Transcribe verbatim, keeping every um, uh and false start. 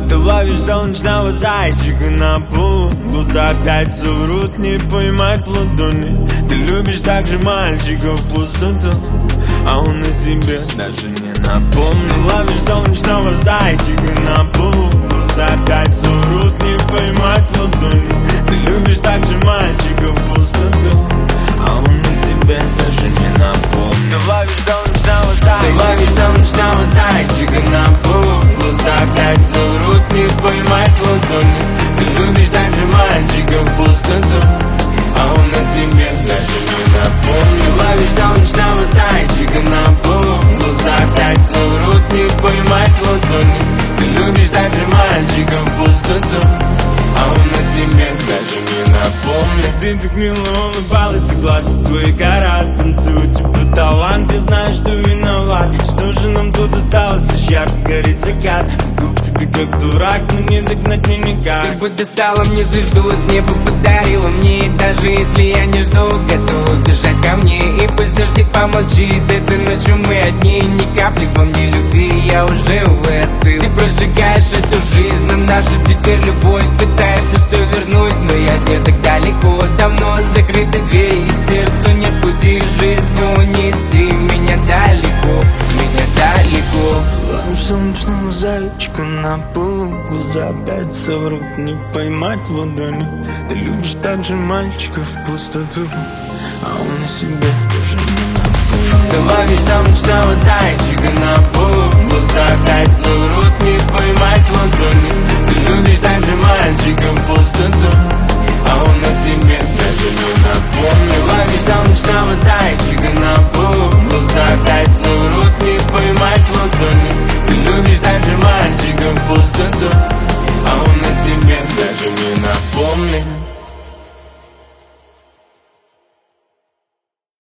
Ты ловишь солнечного зайчика на полу, глаза опять соврут, не поймать в ладони. Ты любишь также мальчиков в пустоту, а он о себе даже не напомнил. Ловишь солнечного зайчика на полу, глаза опять соврут, не поймать в ладони. Ты любишь также мальчиков в пустоту, а он о себе даже не напомнил. Ты ловишь солнечного зайчика, ты ловишь солнечного зайчика на полу, глаза опять соврут, не поймать в ладони. Ты любишь также мальчиков в пустоту, а он о себе даже не напомнил. Ловишь солнечного зайчика на полу, глаза опять соврут, не поймать в ладони. Ты любишь также мальчиков в пустоту, а он о себе даже не напомнил. Ты так мило улыбалась, и глазки твои горят. Танцуют тебе талант, я знаю, что виноват. Что же нам тут осталось, лишь ярко горит закат. Бегу к тебе как дурак, но не догнать мне никак. Ты бы достала мне звезду, с неба подарила мне. И даже если я не жду, готова бежать ко мне. И пусть дождь помолчит, этой ночью мы одни. Ни капли во мне любви, я уже, увы, остыл. Ты прожигаешь эту жизнь, на нашу теперь любовь. Пытаешься все вернуть, но я не так далеко. Давно закрыты двери, и к сердцу нет пути. Жизнь унеси меня далеко, меня далеко. Ловишь солнечного зайчика на полу, глаза опять соврут, не поймать в ладони. Ты любишь также мальчиков в пустоту, а он о себе даже не напомнил. Ты ловишь солнечного зайчика на полу, глаза опять соврут, не поймать в ладони. Ты любишь также мальчиков в пустоту, а он о себе даже не напомнил. Ловишь солнечного зайчика на полу, глаза опять соврут, не поймать в ладони. Ты любишь также мальчиков в пустоту, а он о себе даже не напомнил.